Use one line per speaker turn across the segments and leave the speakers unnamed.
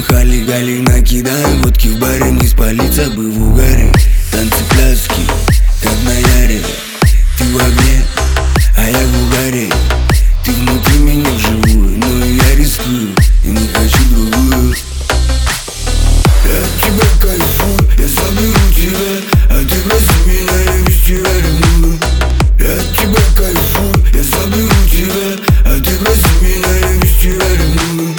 Хали-гали накидаем водки в баре, не спалиться бы в угаре. Танцы, пляски, как на яре. Ты в огне, а я в угаре. Ты внутри меня вживую, но я рискую и не хочу другую. Я от тебя кайфую, я заберу тебя, а ты проси меня, я без тебя ревную. Я от тебя кайфую, я заберу тебя, а ты проси меня, я без тебя ревную.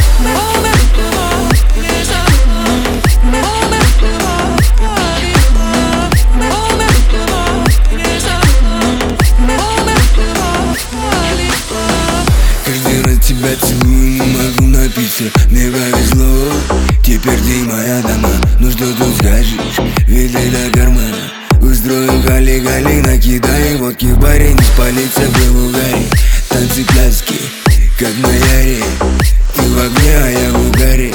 Каждый раз тебя целую, не могу напиться. Мне повезло, теперь ты моя дама. Ну что тут скажешь, ведь для кармана. Устрою гали-гали, накидай водки в баре, не спалиться в угаре. Танцы, пляски, как на яре. Ты в огне, а я в угаре.